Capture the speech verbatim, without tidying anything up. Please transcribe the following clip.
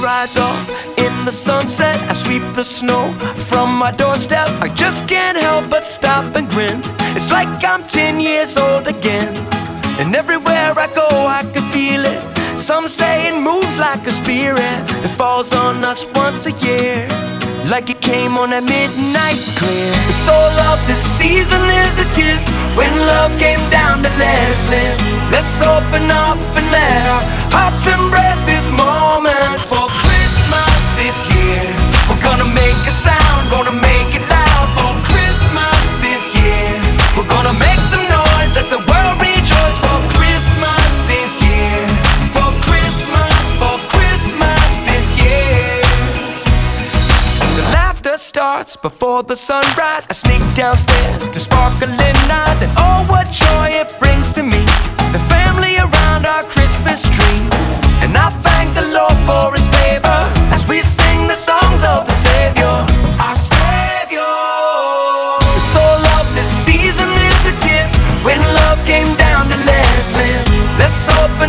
rides off in the sunset. I sweep the snow from my doorstep. I just can't help but stop and grin. It's like I'm ten years old again. And everywhere I go I can feel it. Some say it moves like a spirit. It falls on us once a year, like it came on a midnight clear. It's all love, this season is a gift. When love came down to let us live, let's open up and let our hearts embrace this moment. For Christmas this year, we're gonna make a sound, gonna make it loud. For Christmas this year, we're gonna make some noise, let the world rejoice. For Christmas this year, for Christmas, for Christmas this year. The laughter starts before the sunrise. I sneak downstairs to sparkling eyes, and oh, what joy it brings to me. The family around our Christmas tree, and I thank the Lord for His favor as we sing the songs of the Savior, our Savior. It's all love, this season is a gift. When love came down to let us live, let's open